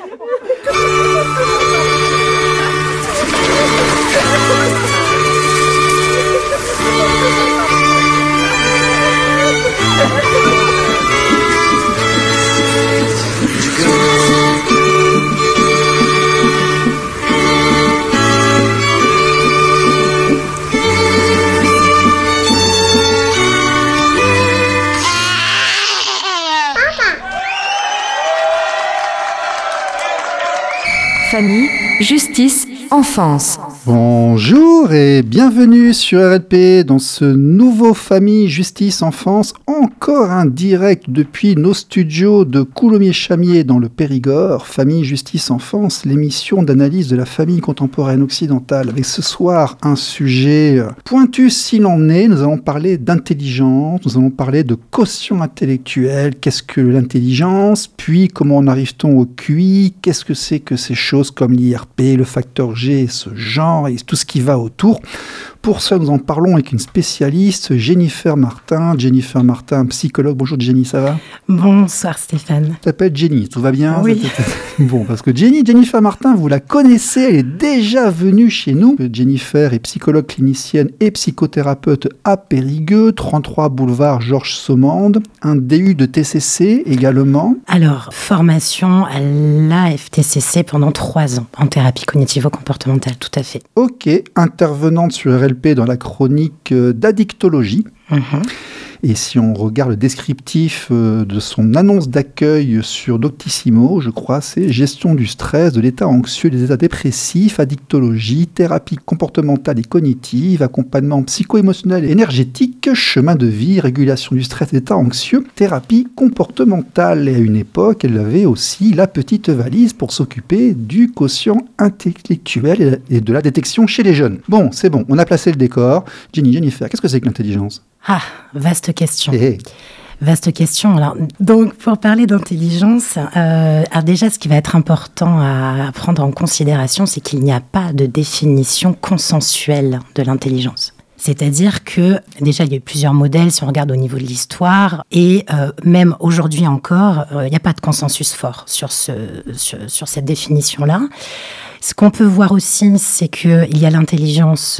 Famille, justice, enfance. Bonjour et bienvenue sur RLP dans ce nouveau Famille, Justice, Enfance, encore un direct depuis nos studios de Coulommiers-Chamiers dans le Périgord. Famille, Justice, Enfance, l'émission d'analyse de la famille contemporaine occidentale. Avec ce soir un sujet pointu s'il en est. Nous allons parler d'intelligence, nous allons parler de quotient intellectuel. Qu'est-ce que l'intelligence? Puis comment en arrive-t-on au QI? Qu'est-ce que c'est que ces choses comme l'IRP, le facteur G, ce genre et tout ce qui va autour. Pour ça, nous en parlons avec une spécialiste, Jennifer Martin. Jennifer Martin, psychologue. Bonjour Jenny, ça va? Bonsoir Stéphane. Tu t'appelles Jenny, tout va bien? Oui. Bon, parce que Jennifer Martin, vous la connaissez, elle est déjà venue chez nous. Jennifer est psychologue clinicienne et psychothérapeute à Périgueux, 33 boulevard Georges Saumande, un DU de TCC également. Alors, formation à l'AFTCC pendant 3 ans, en thérapie cognitivo-comportementale, tout à fait. Ok, intervenante sur RLP dans la chronique d'addictologie. Et si on regarde le descriptif de son annonce d'accueil sur Doctissimo, je crois, c'est gestion du stress, de l'état anxieux, des états dépressifs, addictologie, thérapie comportementale et cognitive, accompagnement psycho-émotionnel et énergétique, chemin de vie, régulation du stress, des états anxieux, thérapie comportementale. Et à une époque, elle avait aussi la petite valise pour s'occuper du quotient intellectuel et de la détection chez les jeunes. Bon, c'est bon, on a placé le décor. Jennifer, qu'est-ce que c'est que l'intelligence ? Ah, vaste question. Hey. Vaste question. Alors, donc, pour parler d'intelligence, alors déjà, ce qui va être important à prendre en considération, c'est qu'il n'y a pas de définition consensuelle de l'intelligence. C'est-à-dire que, déjà, il y a eu plusieurs modèles, si on regarde au niveau de l'histoire, et même aujourd'hui encore, il n'y a pas de consensus fort sur cette définition-là. Ce qu'on peut voir aussi, c'est qu'il y a l'intelligence,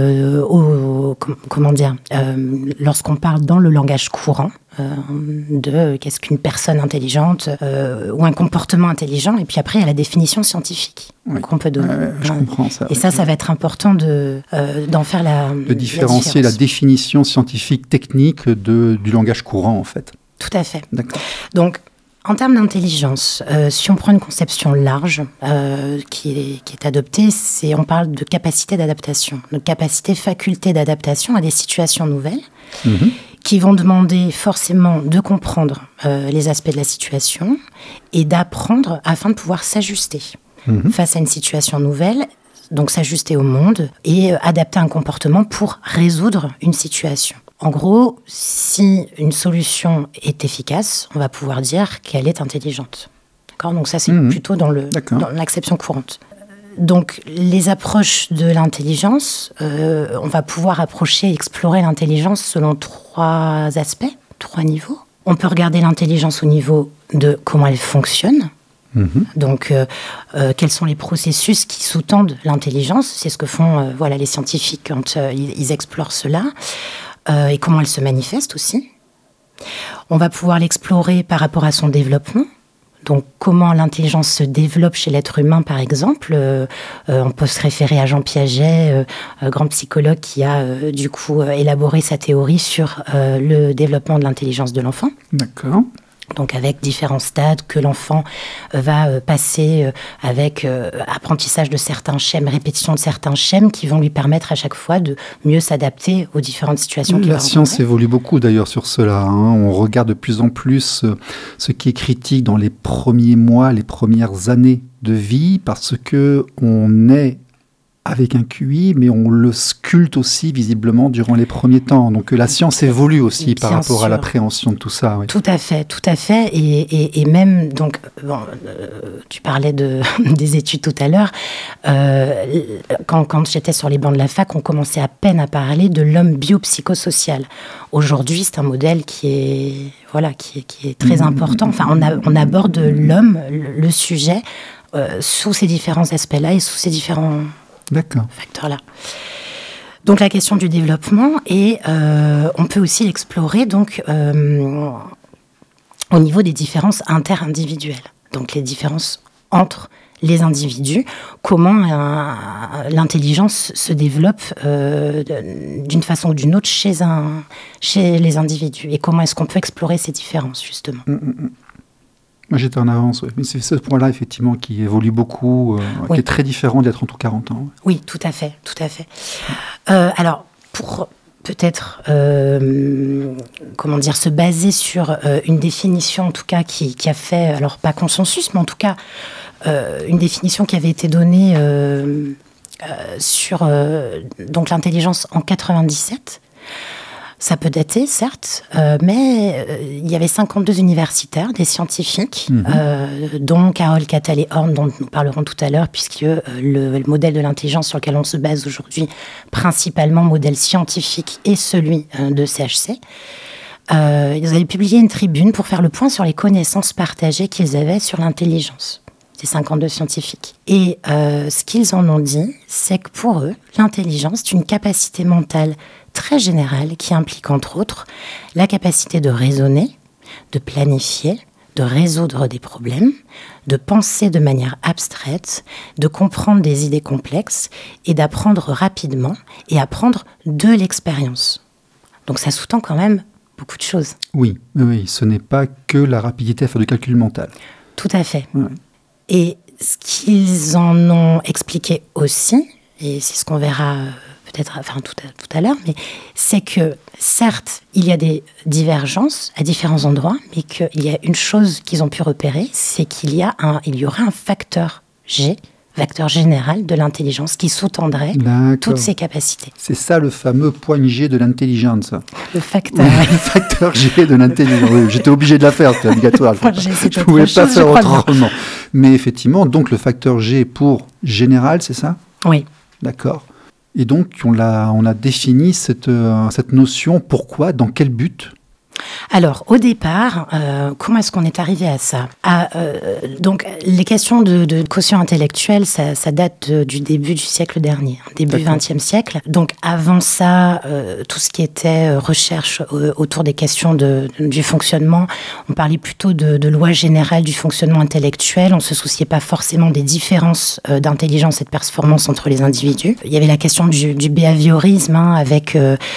lorsqu'on parle dans le langage courant, de qu'est-ce qu'une personne intelligente ou un comportement intelligent, et puis après, il y a la définition scientifique qu'on peut donner. Je comprends ça. Et ça va être important d'en faire de différencier la définition scientifique technique du langage courant, en fait. Tout à fait. D'accord. Donc, en termes d'intelligence, si on prend une conception large qui est adoptée, on parle de capacité d'adaptation, de capacité, faculté d'adaptation à des situations nouvelles qui vont demander forcément de comprendre les aspects de la situation et d'apprendre afin de pouvoir s'ajuster face à une situation nouvelle. Donc s'ajuster au monde et adapter un comportement pour résoudre une situation. En gros, si une solution est efficace, on va pouvoir dire qu'elle est intelligente. D'accord ? Donc ça, c'est plutôt dans l'acception courante. Donc les approches de l'intelligence, on va pouvoir approcher et explorer l'intelligence selon 3 aspects, 3 niveaux. On peut regarder l'intelligence au niveau de comment elle fonctionne. Donc, quels sont les processus qui sous-tendent l'intelligence? C'est ce que font les scientifiques quand ils explorent cela. Et comment elle se manifeste aussi. On va pouvoir l'explorer par rapport à son développement. Donc, comment l'intelligence se développe chez l'être humain, par exemple. On peut se référer à Jean Piaget, grand psychologue qui a élaboré sa théorie sur le développement de l'intelligence de l'enfant. D'accord. Donc avec différents stades que l'enfant va passer avec apprentissage de certains schèmes, répétition de certains schèmes qui vont lui permettre à chaque fois de mieux s'adapter aux différentes situations qu'il va rencontrer. La science évolue beaucoup d'ailleurs sur cela. On regarde de plus en plus ce qui est critique dans les premiers mois, les premières années de vie, parce qu'on est avec un QI, mais on le sculpte aussi visiblement durant les premiers temps. Donc la science évolue aussi par rapport à l'appréhension de tout ça. Oui. Tout à fait. Et même, donc, tu parlais des études tout à l'heure. Quand j'étais sur les bancs de la fac, on commençait à peine à parler de l'homme biopsychosocial. Aujourd'hui, c'est un modèle qui est très important. Enfin, on aborde l'homme, le sujet, sous ces différents aspects-là et sous ces différents facteurs-là. Donc la question du développement, et on peut aussi l'explorer donc, au niveau des différences inter-individuelles, donc les différences entre les individus, comment l'intelligence se développe d'une façon ou d'une autre chez les individus, et comment est-ce qu'on peut explorer ces différences, justement. Moi, j'étais en avance, mais c'est ce point-là, effectivement, qui évolue beaucoup, qui est très différent d'il y a 30 ou 40 ans. Oui, tout à fait. Alors, pour peut-être, se baser sur une définition, en tout cas, qui a fait, alors pas consensus, mais en tout cas, une définition qui avait été donnée sur donc l'intelligence en 97. Ça peut dater, certes, mais il y avait 52 universitaires, des scientifiques, dont Carol Cattell et Horn, dont nous parlerons tout à l'heure, puisque le modèle de l'intelligence sur lequel on se base aujourd'hui, principalement modèle scientifique, est celui de CHC. Ils avaient publié une tribune pour faire le point sur les connaissances partagées qu'ils avaient sur l'intelligence, ces 52 scientifiques. Et ce qu'ils en ont dit, c'est que pour eux, l'intelligence est une capacité mentale très générale qui implique entre autres la capacité de raisonner, de planifier, de résoudre des problèmes, de penser de manière abstraite, de comprendre des idées complexes et d'apprendre rapidement et apprendre de l'expérience. Donc ça sous-tend quand même beaucoup de choses. Oui, ce n'est pas que la rapidité à faire du calcul mental. Tout à fait. Ouais. Et ce qu'ils en ont expliqué aussi, et c'est ce qu'on verra peut-être tout à l'heure, mais c'est que certes, il y a des divergences à différents endroits, mais qu'il y a une chose qu'ils ont pu repérer, c'est qu'il y aurait un facteur G, facteur général de l'intelligence, qui sous-tendrait toutes ces capacités. C'est ça le fameux point G de l'intelligence. Le facteur. Le facteur G de l'intelligence. Oui, j'étais obligé de la faire, c'était obligatoire. Je ne pouvais pas faire autrement. Mais effectivement, donc le facteur G pour général, c'est ça ? Oui. D'accord. Et donc, on a défini cette notion. Pourquoi ? Dans quel but ? Alors, au départ, comment est-ce qu'on est arrivé à ça ? Donc, les questions de quotient intellectuel, ça date du début du siècle dernier, début XXe siècle. Donc, avant ça, tout ce qui était recherche autour des questions du fonctionnement, on parlait plutôt de loi générale du fonctionnement intellectuel. On ne se souciait pas forcément des différences d'intelligence et de performance entre les individus. Il y avait la question du behaviorisme, avec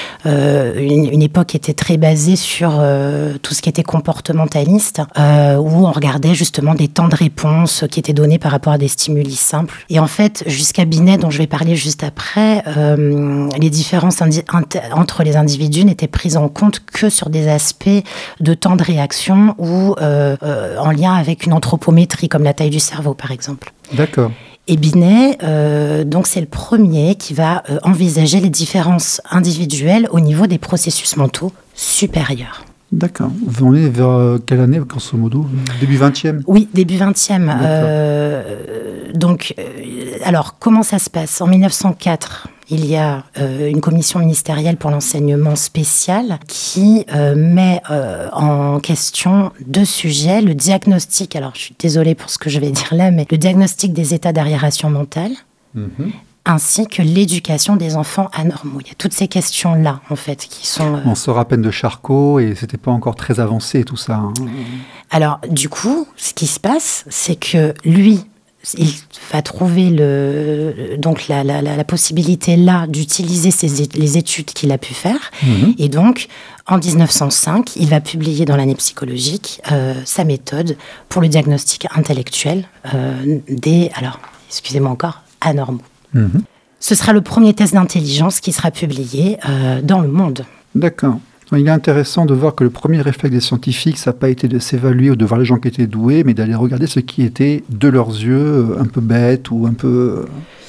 une époque qui était très basée sur tout ce qui était comportementaliste, où on regardait justement des temps de réponse qui étaient donnés par rapport à des stimuli simples. Et en fait, jusqu'à Binet, dont je vais parler juste après, les différences entre les individus n'étaient prises en compte que sur des aspects de temps de réaction ou en lien avec une anthropométrie, comme la taille du cerveau, par exemple. D'accord. Et Binet, donc c'est le premier qui va envisager les différences individuelles au niveau des processus mentaux supérieurs. D'accord. On est vers quelle année, grosso modo ? Début 20e ? Oui, début 20e. Alors, comment ça se passe ? En 1904, il y a une commission ministérielle pour l'enseignement spécial qui met en question deux sujets. Le diagnostic, alors je suis désolée pour ce que je vais dire là, mais le diagnostic des états d'arriération mentale, ainsi que l'éducation des enfants anormaux. Il y a toutes ces questions-là, en fait, qui sont... On sort à peine de Charcot et c'était pas encore très avancé, tout ça. Alors, du coup, ce qui se passe, c'est que lui, il va trouver la possibilité là d'utiliser les études qu'il a pu faire. Et donc, en 1905, il va publier dans l'année psychologique sa méthode pour le diagnostic intellectuel des, alors, excusez-moi encore, anormaux. Ce sera le premier test d'intelligence qui sera publié dans le monde. D'accord. Il est intéressant de voir que le premier réflexe des scientifiques, ça n'a pas été de s'évaluer ou de voir les gens qui étaient doués, mais d'aller regarder ce qui était, de leurs yeux, un peu bête ou un peu...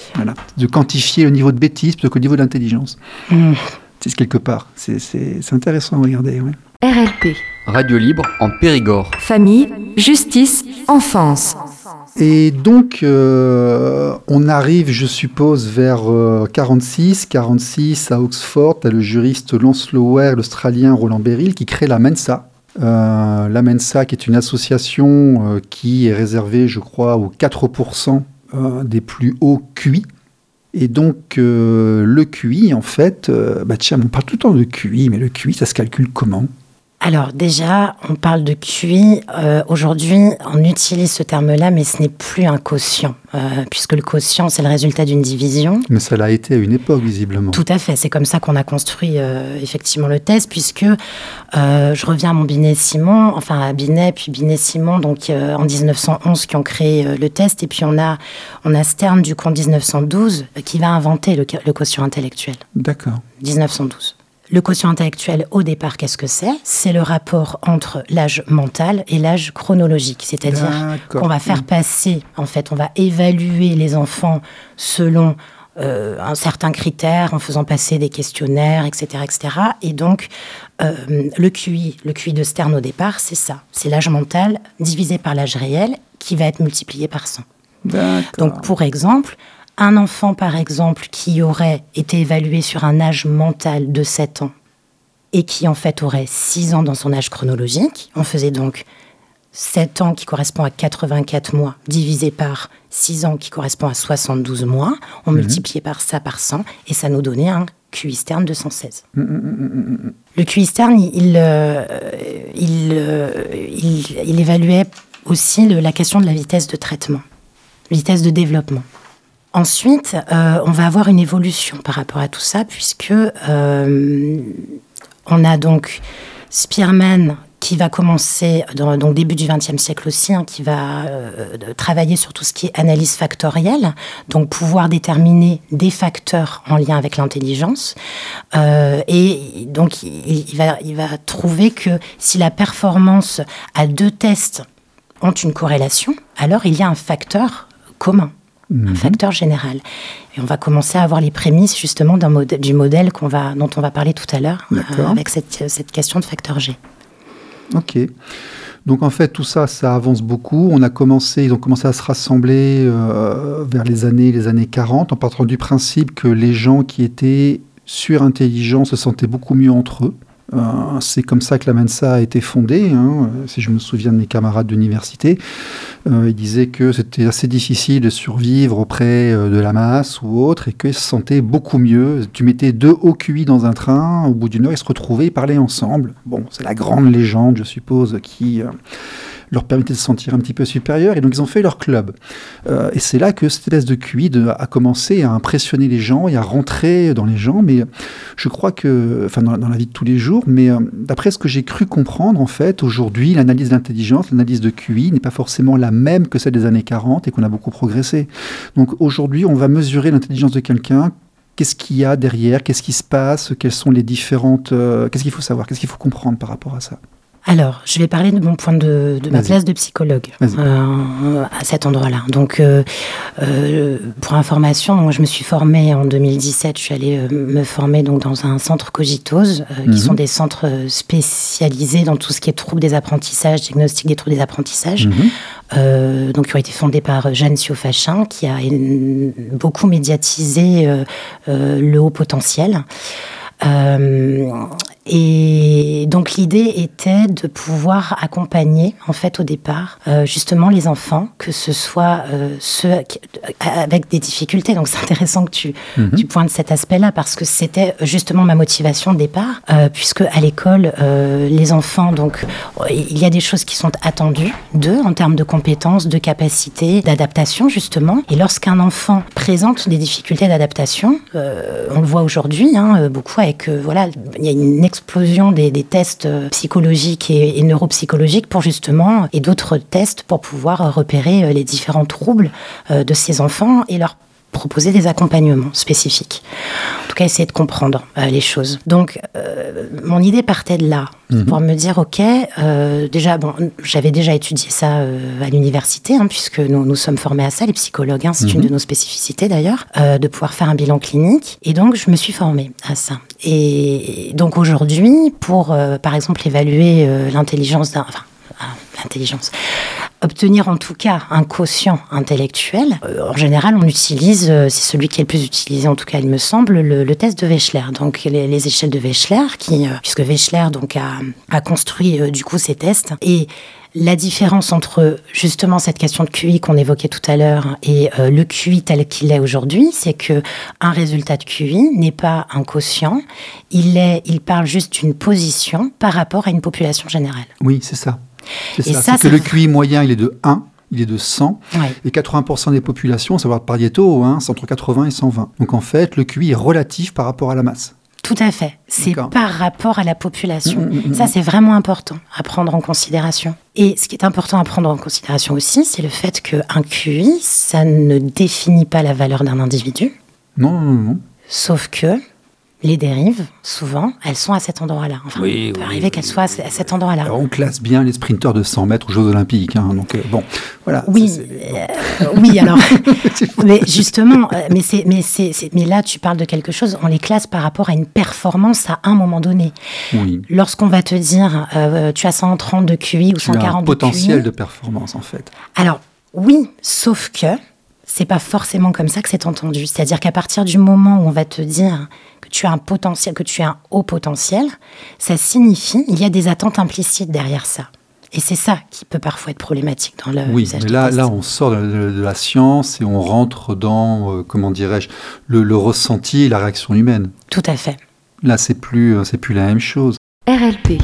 Voilà. De quantifier le niveau de bêtise plutôt que le niveau d'intelligence. C'est quelque part. C'est intéressant à regarder. Ouais. RLP. Radio libre en Périgord. Famille, justice, enfance. Et donc, on arrive, je suppose, vers 46 à Oxford. Tu as le juriste Lance Lower, l'Australien Roland Beryl, qui crée la Mensa. La Mensa, qui est une association qui est réservée, je crois, aux 4% des plus hauts QI. Et donc, le QI, en fait, tiens, on parle tout le temps de QI, mais le QI, ça se calcule comment ? Alors déjà, on parle de QI. Aujourd'hui, on utilise ce terme-là, mais ce n'est plus un quotient, puisque le quotient, c'est le résultat d'une division. Mais ça l'a été à une époque, visiblement. Tout à fait. C'est comme ça qu'on a construit effectivement le test, puisque je reviens à mon Binet-Simon, enfin à Binet, puis Binet-Simon, donc en 1911, qui ont créé le test. Et puis on a Stern, du coup, en 1912, qui va inventer le quotient intellectuel. D'accord. 1912. Le quotient intellectuel, au départ, qu'est-ce que c'est ? C'est le rapport entre l'âge mental et l'âge chronologique. C'est-à-dire qu'on va faire passer, en fait, on va évaluer les enfants selon un certain critère, en faisant passer des questionnaires, etc., etc. Et donc, le QI de Stern, au départ, c'est ça. C'est l'âge mental divisé par l'âge réel qui va être multiplié par 100. D'accord. Donc, pour exemple... Un enfant, par exemple, qui aurait été évalué sur un âge mental de 7 ans et qui, en fait, aurait 6 ans dans son âge chronologique, on faisait donc 7 ans qui correspond à 84 mois divisé par 6 ans qui correspond à 72 mois, on multipliait par ça par 100 et ça nous donnait un QI Stern de 116. Le QI Stern, il évaluait aussi la question de la vitesse de traitement, vitesse de développement. Ensuite, on va avoir une évolution par rapport à tout ça, puisque on a donc Spearman qui va commencer, donc début du XXe siècle aussi, qui va travailler sur tout ce qui est analyse factorielle, donc pouvoir déterminer des facteurs en lien avec l'intelligence. Et donc, il va trouver que si la performance à 2 tests ont une corrélation, alors il y a un facteur commun. Un facteur général. Et on va commencer à avoir les prémices justement du modèle dont on va parler tout à l'heure, avec cette question de facteur G. Ok. Donc en fait, tout ça, ça avance beaucoup. Ils ont commencé à se rassembler vers les années 40, en partant du principe que les gens qui étaient surintelligents se sentaient beaucoup mieux entre eux. C'est comme ça que la Mensa a été fondée, si je me souviens de mes camarades d'université. Ils disaient que c'était assez difficile de survivre auprès de la masse ou autre, et qu'ils se sentaient beaucoup mieux. Tu mettais 2 hauts QI dans un train, au bout d'une heure, ils se retrouvaient, ils parlaient ensemble. Bon, c'est la grande légende, je suppose, qui leur permettait de se sentir un petit peu supérieurs, et donc ils ont fait leur club. Et c'est là que cette espèce de QI a commencé à impressionner les gens et à rentrer dans les gens, mais je crois que, dans la vie de tous les jours, mais d'après ce que j'ai cru comprendre, en fait, aujourd'hui, l'analyse de l'intelligence, l'analyse de QI n'est pas forcément la même que celle des années 40 et qu'on a beaucoup progressé. Donc aujourd'hui, on va mesurer l'intelligence de quelqu'un. Qu'est-ce qu'il y a derrière ? Qu'est-ce qui se passe ? Quelles sont les différentes... qu'est-ce qu'il faut savoir ? Qu'est-ce qu'il faut comprendre par rapport à ça ? Alors, je vais parler de mon point de ma place de psychologue à cet endroit-là. Donc, pour information, moi, je me suis formée en 2017. Je suis allée me former donc dans un centre Cogitose, qui sont des centres spécialisés dans tout ce qui est troubles des apprentissages, diagnostic des troubles des apprentissages. Donc, qui ont été fondés par Jeanne Siofachin, qui a beaucoup médiatisé le haut potentiel. Et donc l'idée était de pouvoir accompagner en fait au départ justement les enfants, que ce soit ceux avec des difficultés. Donc c'est intéressant que tu pointes cet aspect-là, parce que c'était justement ma motivation de départ, puisque à l'école les enfants, donc il y a des choses qui sont attendues d'eux en termes de compétences, de capacités, d'adaptation justement. Et lorsqu'un enfant présente des difficultés d'adaptation, on le voit aujourd'hui beaucoup avec il y a une explosion des tests psychologiques et neuropsychologiques et d'autres tests pour pouvoir repérer les différents troubles de ces enfants et leur proposer des accompagnements spécifiques. En tout cas, essayer de comprendre les choses. Donc, mon idée partait de là, pour me dire, ok, déjà, j'avais déjà étudié ça à l'université, puisque nous sommes formés à ça, les psychologues, c'est une de nos spécificités d'ailleurs, de pouvoir faire un bilan clinique. Et donc, je me suis formée à ça. Et donc, aujourd'hui, pour, par exemple, évaluer l'intelligence obtenir en tout cas un quotient intellectuel. En général, on utilise, c'est celui qui est le plus utilisé en tout cas, il me semble, le test de Wechsler. Donc les échelles de Wechsler, puisque Wechsler donc a construit du coup ces tests. Et la différence entre justement cette question de QI qu'on évoquait tout à l'heure et le QI tel qu'il est aujourd'hui, c'est que un résultat de QI n'est pas un quotient, il parle juste d'une position par rapport à une population générale. Oui, c'est ça. C'est que le QI moyen, il est de 1, il est de 100, et 80% des populations, savoir Pareto, c'est entre 80 et 120. Donc en fait, le QI est relatif par rapport à la masse. Tout à fait. C'est par rapport à la population. Ça, c'est vraiment important à prendre en considération. Et ce qui est important à prendre en considération aussi, c'est le fait qu'un QI, ça ne définit pas la valeur d'un individu. Non. Sauf que les dérives, souvent, elles sont à cet endroit-là. Enfin, il peut arriver qu'elles soient à cet endroit-là. Alors, on classe bien les sprinteurs de 100 mètres aux Jeux Olympiques. Donc, voilà. Oui, oui, alors. Mais justement, mais là, tu parles de quelque chose, on les classe par rapport à une performance à un moment donné. Oui. Lorsqu'on va te dire, tu as 130 de QI ou 140 de QI. Tu as un potentiel de performance, en fait. Alors, oui, sauf que c'est pas forcément comme ça que c'est entendu. C'est-à-dire qu'à partir du moment où on va te dire que tu as un potentiel, que tu as un haut potentiel, ça signifie qu'il y a des attentes implicites derrière ça. Et c'est ça qui peut parfois être problématique dans le usage des tests. Là, on sort de la science et on rentre dans, le ressenti et la réaction humaine. Tout à fait. Là, c'est plus la même chose. RLP.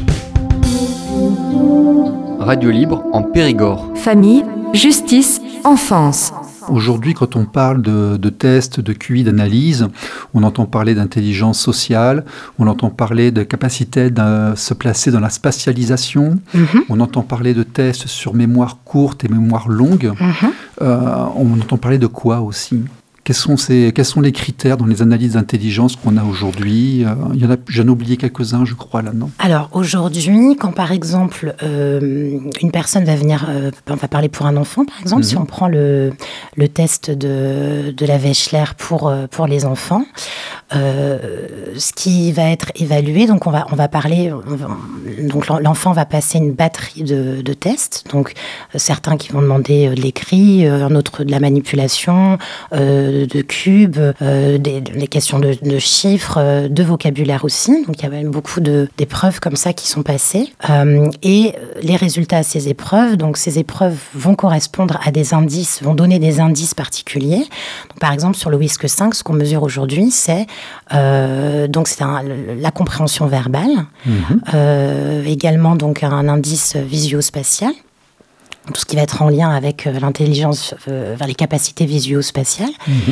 Radio libre en Périgord. Famille, justice, enfance. Aujourd'hui, quand on parle de tests, de QI, d'analyse, on entend parler d'intelligence sociale, on entend parler de capacité de se placer dans la spatialisation, on entend parler de tests sur mémoire courte et mémoire longue. On entend parler de quoi aussi ? Quels sont les critères dans les analyses d'intelligence qu'on a aujourd'hui ? J'en ai oublié quelques-uns, je crois, là, non ? Alors, aujourd'hui, quand par exemple, une personne va venir, on va parler pour un enfant, par exemple, si on prend le test de la Wechsler pour les enfants, ce qui va être évalué, donc on va parler, donc l'enfant va passer une batterie de tests, donc certains qui vont demander de l'écrit, un autre de la manipulation, de cubes, des questions de chiffres, de vocabulaire aussi. Donc il y a même beaucoup d'épreuves comme ça qui sont passées. Et les résultats à ces épreuves, donc ces épreuves vont correspondre à des indices, vont donner des indices particuliers. Donc, par exemple, sur le WISC-5, ce qu'on mesure aujourd'hui, c'est la compréhension verbale, également donc un indice visio-spatial, tout ce qui va être en lien avec l'intelligence, vers les capacités visio-spatiales.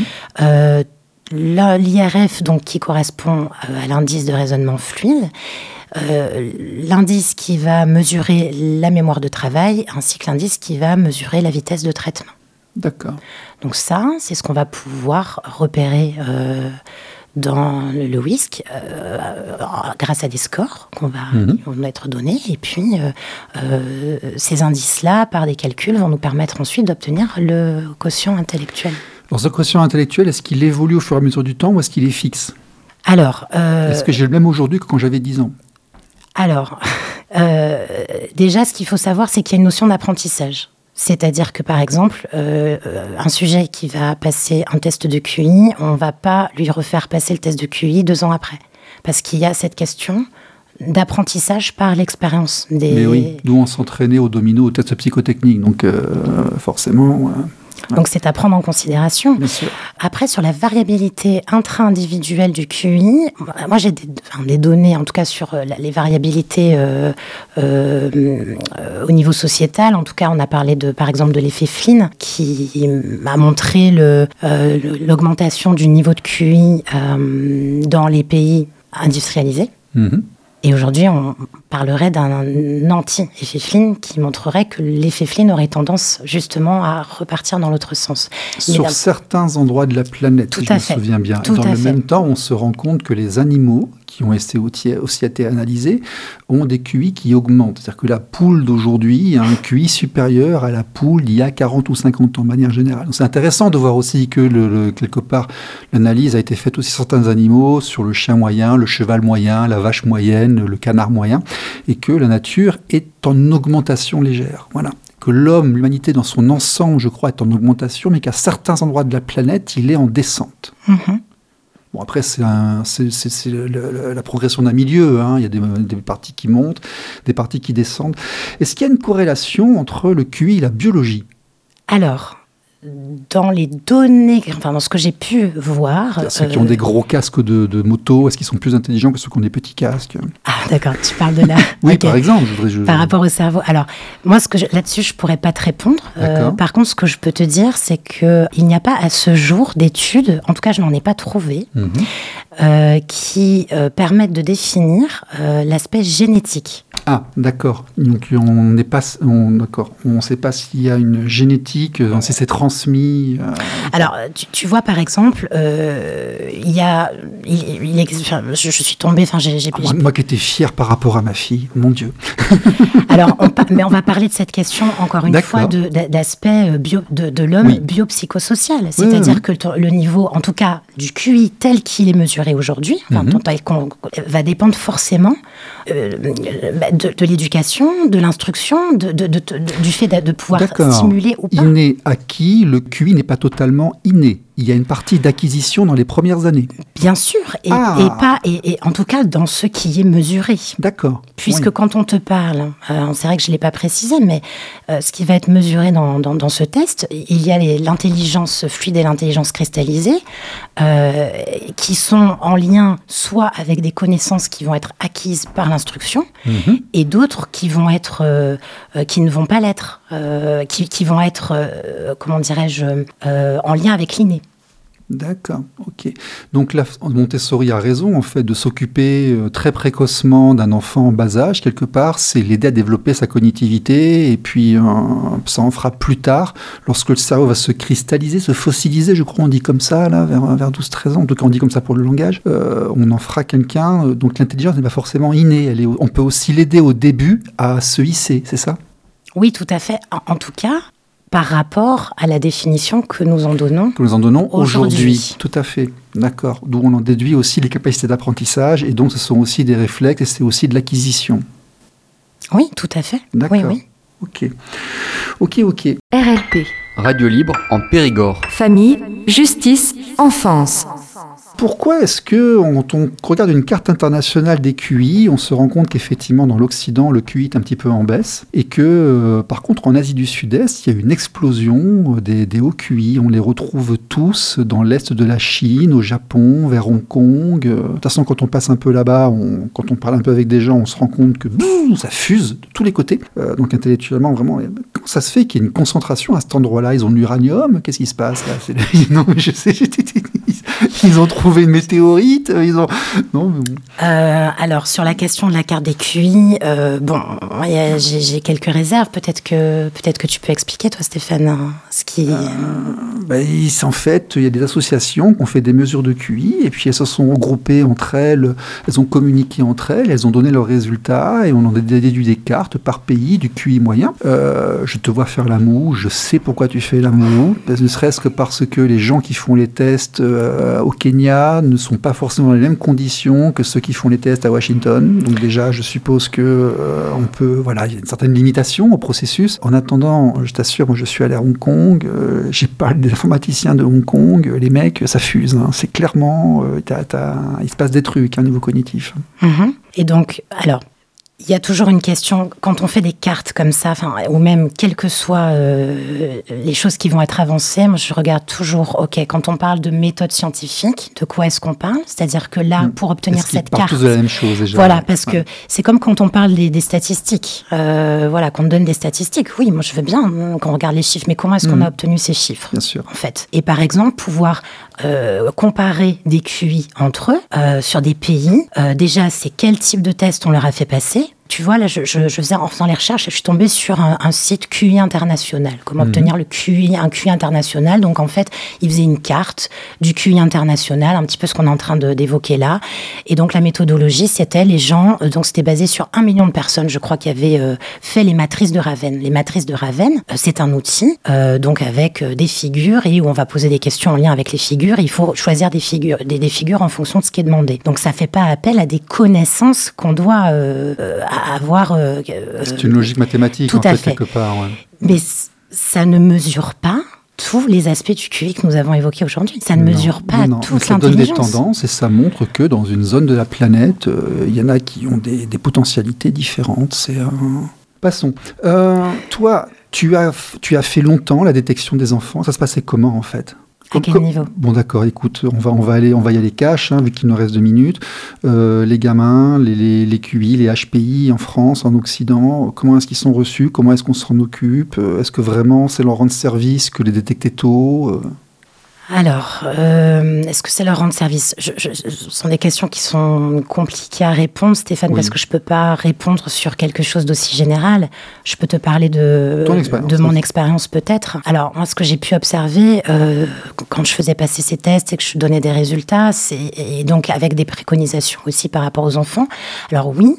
L'IRF, donc, qui correspond à l'indice de raisonnement fluide, l'indice qui va mesurer la mémoire de travail, ainsi que l'indice qui va mesurer la vitesse de traitement. D'accord. Donc ça, c'est ce qu'on va pouvoir repérer dans le WISC grâce à des scores qui vont être donnés. Et puis, ces indices-là, par des calculs, vont nous permettre ensuite d'obtenir le quotient intellectuel. Alors, ce quotient intellectuel, est-ce qu'il évolue au fur et à mesure du temps ou est-ce qu'il est fixe ? Alors, est-ce que j'ai le même aujourd'hui que quand j'avais 10 ans ? Alors, déjà, ce qu'il faut savoir, c'est qu'il y a une notion d'apprentissage. C'est-à-dire que, par exemple, un sujet qui va passer un test de QI, on ne va pas lui refaire passer le test de QI 2 ans après. Parce qu'il y a cette question d'apprentissage par l'expérience. Mais oui, nous on s'entraînait au domino, au test psychotechnique, donc forcément... Donc, c'est à prendre en considération. Bien sûr. Après, sur la variabilité intra-individuelle du QI, moi, j'ai des données, en tout cas, sur les variabilités au niveau sociétal. En tout cas, on a parlé, par exemple, de l'effet Flynn, qui a montré l'augmentation du niveau de QI dans les pays industrialisés. Et aujourd'hui, on parlerait d'un anti-effet Flynn qui montrerait que l'effet Flynn aurait tendance justement à repartir dans l'autre sens. Sur certains endroits de la planète, si je me souviens bien. Tout et dans à le fait. même temps, on se rend compte que les animaux qui ont aussi été analysés ont des QI qui augmentent. C'est-à-dire que la poule d'aujourd'hui a un QI supérieur à la poule d'il y a 40 ou 50 ans de manière générale. Donc c'est intéressant de voir aussi que quelque part l'analyse a été faite aussi sur certains animaux, sur le chien moyen, le cheval moyen, la vache moyenne, le canard moyen, et que la nature est en augmentation légère. Voilà. Que l'homme, l'humanité dans son ensemble, je crois, est en augmentation, mais qu'à certains endroits de la planète, il est en descente. Bon, après, c'est la progression d'un milieu. Hein. Il y a des parties qui montent, des parties qui descendent. Est-ce qu'il y a une corrélation entre le QI et la biologie ? Alors, dans les données, enfin dans ce que j'ai pu voir... Ceux qui ont des gros casques de moto, est-ce qu'ils sont plus intelligents que ceux qui ont des petits casques ? Ah, d'accord, tu parles de là. Oui, Okay. par exemple. Par rapport au cerveau. Alors, moi, là-dessus, je ne pourrais pas te répondre. Par contre, ce que je peux te dire, c'est qu'il n'y a pas à ce jour d'études, en tout cas, je n'en ai pas trouvé, qui permettent de définir l'aspect génétique. Ah, d'accord. Donc, on ne sait pas s'il y a une génétique, si c'est transmis. Alors, tu vois, par exemple, il y a... je suis tombée... Moi qui étais fière par rapport à ma fille, mon Dieu. Alors, mais on va parler de cette question, encore une fois, d'aspect de l'homme biopsychosocial. C'est-à-dire que le niveau, en tout cas, du QI tel qu'il est mesuré aujourd'hui, va dépendre forcément de l'éducation, de l'instruction, du fait de pouvoir stimuler ou pas. Inné acquis, le QI n'est pas totalement inné. Il y a une partie d'acquisition dans les premières années. Bien sûr, et en tout cas dans ce qui est mesuré. D'accord. Puisque quand on te parle, c'est vrai que je ne l'ai pas précisé, mais ce qui va être mesuré dans ce test, il y a l'intelligence fluide et l'intelligence cristallisée, qui sont en lien soit avec des connaissances qui vont être acquises par l'instruction, et d'autres qui vont être, qui ne vont pas l'être, qui vont être, comment dirais-je, en lien avec l'inné. D'accord, ok. Donc là, Montessori a raison, en fait, de s'occuper très précocement d'un enfant en bas âge, quelque part, c'est l'aider à développer sa cognitivité, et puis ça en fera plus tard, lorsque le cerveau va se cristalliser, se fossiliser, je crois, on dit comme ça, là, vers 12-13 ans, en tout cas on dit comme ça pour le langage, on en fera quelqu'un, donc l'intelligence n'est pas forcément innée, on peut aussi l'aider au début à se hisser, c'est ça ? Oui, tout à fait. En tout cas... par rapport à la définition que nous en donnons aujourd'hui. Tout à fait, d'accord. D'où on en déduit aussi les capacités d'apprentissage, et donc ce sont aussi des réflexes, et c'est aussi de l'acquisition. Oui, tout à fait. D'accord. Oui. Ok. RLP. Radio libre en Périgord. Famille, justice, enfance. Pourquoi est-ce que, quand on regarde une carte internationale des QI, on se rend compte qu'effectivement, dans l'Occident, le QI est un petit peu en baisse, et que, par contre, en Asie du Sud-Est, il y a une explosion des hauts QI. On les retrouve tous dans l'Est de la Chine, au Japon, vers Hong Kong. De toute façon, quand on passe un peu là-bas, quand on parle un peu avec des gens, on se rend compte que ça fuse de tous les côtés. Donc, intellectuellement, vraiment, comment ça se fait qu'il y ait une concentration à cet endroit-là ? Ils ont de l'uranium ? Qu'est-ce qui se passe là ? Non, mais je sais, ils ont trouvé une météorite, Non, mais bon. Alors, sur la question de la carte des QI, j'ai quelques réserves. Peut-être que tu peux expliquer, toi, Stéphane, ce qui... En fait, il y a des associations qui ont fait des mesures de QI, et puis elles se sont regroupées entre elles, elles ont communiqué entre elles, elles ont donné leurs résultats, et on en a déduit des cartes par pays du QI moyen. Je te vois faire la moue, je sais pourquoi tu fais la moue, ne serait-ce que parce que les gens qui font les tests au Kenya ne sont pas forcément dans les mêmes conditions que ceux qui font les tests à Washington. Donc déjà, je suppose que il y a une certaine limitation au processus. En attendant, je t'assure, moi je suis allé à Hong Kong, j'ai parlé des informaticiens de Hong Kong, les mecs, ça fuse. Hein. C'est clairement, il se passe des trucs au niveau cognitif. Et donc, alors... il y a toujours une question, quand on fait des cartes comme ça, ou même quelles que soient les choses qui vont être avancées, moi je regarde toujours, quand on parle de méthode scientifique, de quoi est-ce qu'on parle ? C'est-à-dire que là, pour obtenir cette carte... tous de la même chose déjà. Voilà, parce que c'est comme quand on parle des statistiques, qu'on donne des statistiques. Oui, moi je veux bien qu'on regarde les chiffres, mais comment est-ce qu'on a obtenu ces chiffres ? Bien sûr. En fait. Et par exemple, pouvoir comparer des QI entre eux sur des pays. Déjà, c'est quel type de test on leur a fait passer. Tu vois, là, je faisais, en faisant les recherches, je suis tombée sur un site QI international. Comment obtenir un QI international. Donc, en fait, ils faisaient une carte du QI international, un petit peu ce qu'on est en train d'évoquer là. Et donc, la méthodologie, c'était les gens, donc c'était basé sur 1 million de personnes, je crois, qui avaient fait les matrices de Raven. Les matrices de Raven, c'est un outil, donc avec des figures, et où on va poser des questions en lien avec les figures. Il faut choisir des figures en fonction de ce qui est demandé. Donc, ça fait pas appel à des connaissances qu'on doit avoir. C'est une logique mathématique, tout en à fait, quelque part. Ouais. Mais ça ne mesure pas tous les aspects du QI que nous avons évoqués aujourd'hui. Ça ne mesure pas toute l'intelligence. Ça donne des tendances et ça montre que dans une zone de la planète, il y en a qui ont des potentialités différentes. Passons. Toi, tu as fait longtemps la détection des enfants. Ça se passait comment, en fait ? À quel niveau ? Bon, d'accord, écoute, on va y aller cash, vu qu'il nous reste 2 minutes. Les gamins, les QI, les HPI en France, en Occident, comment est-ce qu'ils sont reçus ? Comment est-ce qu'on s'en occupe ? Est-ce que vraiment c'est leur rendre service que les détecter tôt ? Alors, est-ce que c'est leur rendre service ? Ce sont des questions qui sont compliquées à répondre, Stéphane, parce que je ne peux pas répondre sur quelque chose d'aussi général. Je peux te parler de mon expérience peut-être. Alors, moi, ce que j'ai pu observer quand je faisais passer ces tests et que je donnais des résultats, et donc avec des préconisations aussi par rapport aux enfants. Alors oui,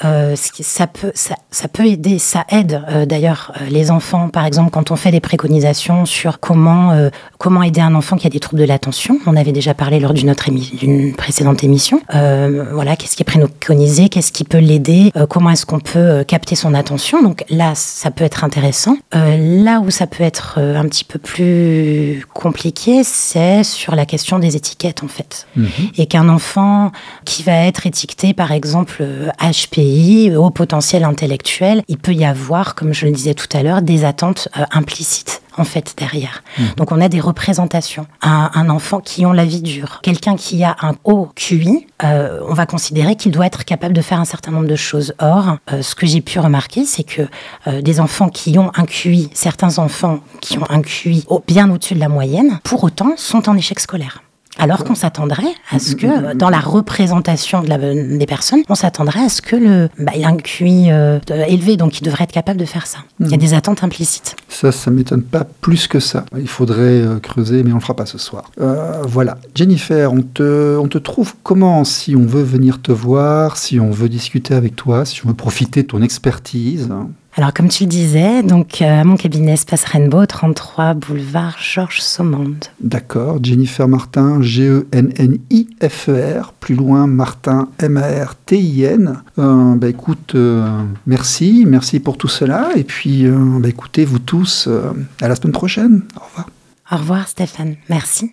ça peut aider, ça aide d'ailleurs les enfants, par exemple, quand on fait des préconisations sur comment aider un enfant qui a des troubles de l'attention. On avait déjà parlé lors d'une précédente émission. Voilà, qu'est-ce qui est préconisé, qu'est-ce qui peut l'aider, comment est-ce qu'on peut capter son attention. Donc là, ça peut être intéressant. Là où ça peut être un petit peu plus compliqué, c'est sur la question des étiquettes, en fait. Et qu'un enfant qui va être étiqueté, par exemple, HPI, haut potentiel intellectuel, il peut y avoir, comme je le disais tout à l'heure, des attentes implicites, en fait, derrière. Donc, on a des représentations. Un enfant qui a la vie dure, quelqu'un qui a un haut QI, on va considérer qu'il doit être capable de faire un certain nombre de choses. Or, ce que j'ai pu remarquer, c'est que des enfants qui ont un QI, certains enfants qui ont un QI bien au-dessus de la moyenne, pour autant, sont en échec scolaire. Alors qu'on s'attendrait à ce que, dans la représentation des personnes, on s'attendrait à ce que il y a un QI élevé, donc il devrait être capable de faire ça. Il y a des attentes implicites. Ça m'étonne pas plus que ça. Il faudrait creuser, mais on le fera pas ce soir. Voilà. Jennifer, on te trouve comment si on veut venir te voir, si on veut discuter avec toi, si on veut profiter de ton expertise ? Alors, comme tu le disais, donc, à mon cabinet Espace Rainbow, 33 boulevard Georges Saumande. D'accord. Jennifer Martin, Gennifer, plus loin Martin, Martin. Écoute, merci pour tout cela. Et puis, écoutez, vous tous, à la semaine prochaine. Au revoir. Au revoir, Stéphane. Merci.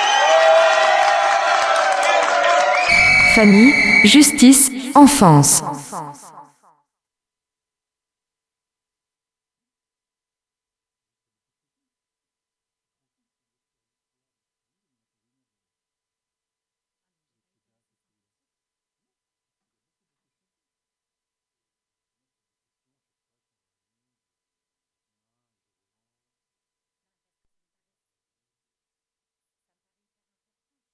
Famille, justice, enfance.